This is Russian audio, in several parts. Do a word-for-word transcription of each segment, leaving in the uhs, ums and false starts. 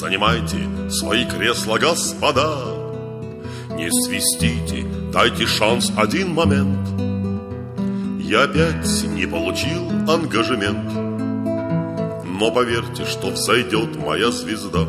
Занимайте свои кресла, господа. Не свистите, дайте шанс один момент. Я опять не получил ангажемент, но поверьте, что взойдет моя звезда.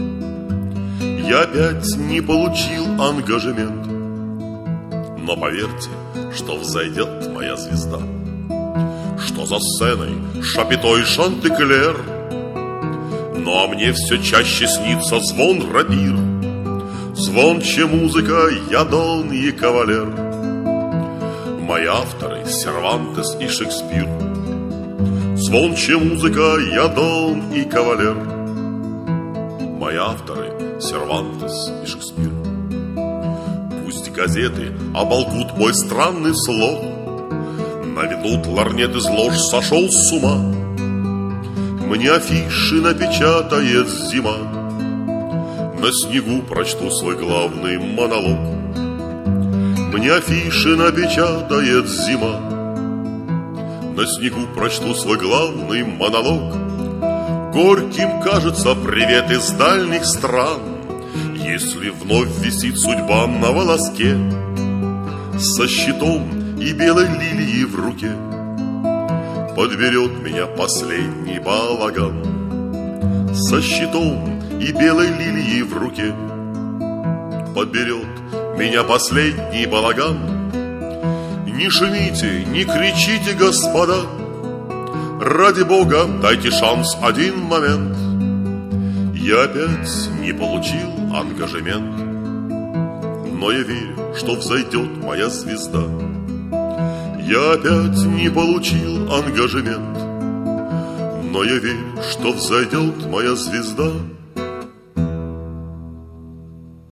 Я опять не получил ангажемент, но поверьте, что взойдет моя звезда. Что за сценой Шапито и Шантеклер, но мне все чаще снится звон рапир. Звонче музыка, я Дон и кавалер. Мои авторы Сервантес и Шекспир. Звонче музыка, я Дон и кавалер. Мои авторы Сервантес и Шекспир. Пусть газеты оболкут мой странный слог, наведут лорнет из лож, сошел с ума. Мне афиши напечатает зима, на снегу прочту свой главный монолог. Мне афиши напечатает зима, на снегу прочту свой главный монолог. Горьким кажется привет из дальних стран, если вновь висит судьба на волоске, со щитом и белой лилией в руке подберет меня последний балаган. Со щитом и белой лилией в руке подберет меня последний балаган. Не шумите, не кричите, господа, ради бога, дайте шанс один момент. Я опять не получил ангажемент, но я верю, что взойдет моя звезда. Я опять не получил ангажемент, но я верю, что взойдет моя звезда.